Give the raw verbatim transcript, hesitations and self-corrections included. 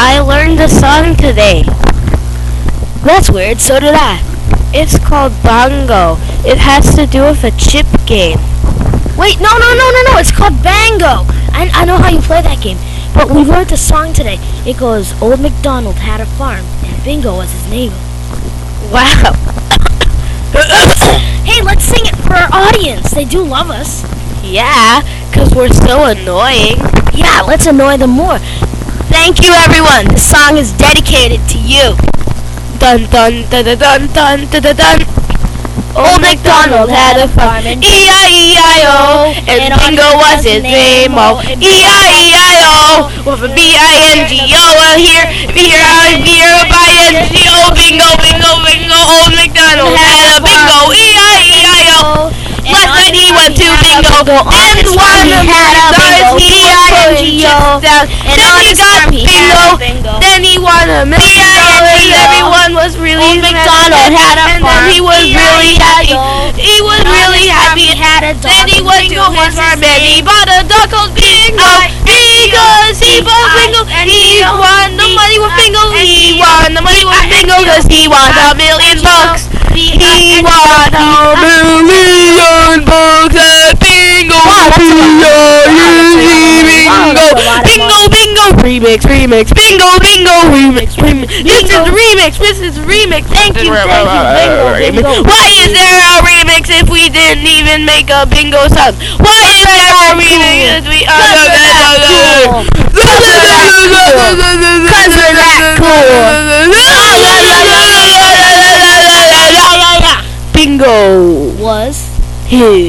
I learned a song today. That's weird, so did I. It's called Bongo. It has to do with a chip game. Wait, no, no, no, no, no, it's called Bango. I, I know how you play that game. But we learned a song today. It goes, Old MacDonald had a farm, and Bingo was his name. Wow. Hey, let's sing it for our audience. They do love us. Yeah, because we're so annoying. Yeah, let's annoy them more. Thank you, everyone. This song is dedicated to you. Dun dun dun dun dun dun dun dun dun. Old MacDonald had a farm, and E I E I O, and Bingo was his name. Oh, E I E I O, with a B I N G O here, here, here, by N G O, Bingo, Bingo, Bingo. Old MacDonald had a bingo. E I E I O. Last night he went to bingo, and one of the he got down. Then he got bingo. Then he won a million dollars. Everyone was really Old MacDonald had a and farm. then he was really happy. He was really happy. Had a dog. Then he went to his farm and he bought a dog called Bingo because he bought Bingo. He won the money with Bingo. He won the money with Bingo because he won a million bucks. He won a million bucks at Bingo. Bingo, bingo, bingo, remix, remix, bingo, bingo, remix, remix. This is remix. This is remix. Thank you, thank you, bingo, bingo. Why is there a remix if we didn't even make a bingo song? Why is there a remix if we are Cause we're that cool. Bingo Was his